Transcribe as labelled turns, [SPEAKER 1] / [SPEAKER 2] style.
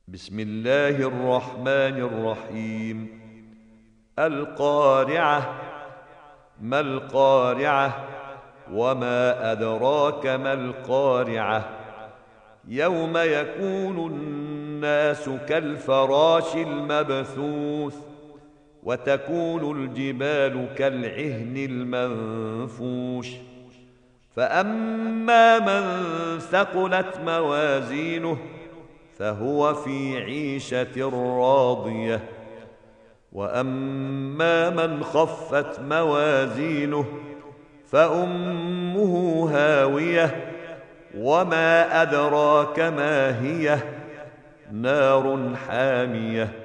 [SPEAKER 1] بسم الله الرحمن الرحيم. القارعة. ما القارعة؟ وما أدراك ما القارعة؟ يوم يكون الناس كالفراش المبثوث وتكون الجبال كالعهن المنفوش. فأما من ثقلت موازينه فهو في عيشة راضية، وأما من خفت موازينه فأمه هاوية، وما أدراك ما هي؟ نار حامية.